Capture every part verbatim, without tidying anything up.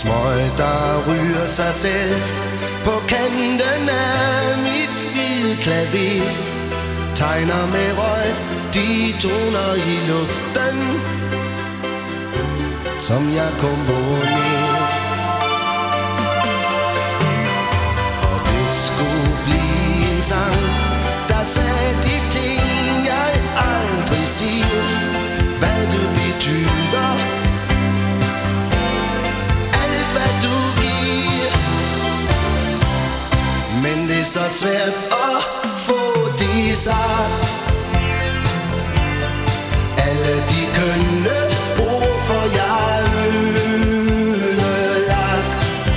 Smøg, der ryger sig selv på kanten af mit hvide klaver, tegner med røg de toner i luften, som jeg komponerer. Og det skulle blive en sang, der sagde de ting, jeg aldrig siger. Hvad du betyder, alt hvad du giver. Men det er så svært at få det sagt. Alle de kønne ord, for jeg er ødelagt.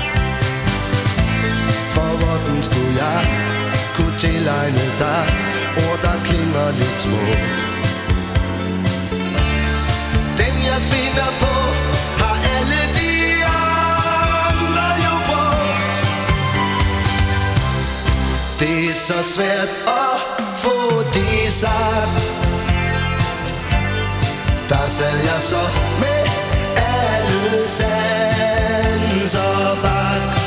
For hvordan skulle jeg kunne tilegne dig ord, der klinger lidt smukt? Dem jeg finder på, har alle de andre jo brugt. Det er så svært at få det sagt. Der sad jeg så med alle sanser vagt,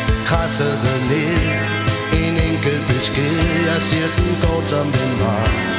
krassede ned en enkelt besked. Jeg siger den går som den var.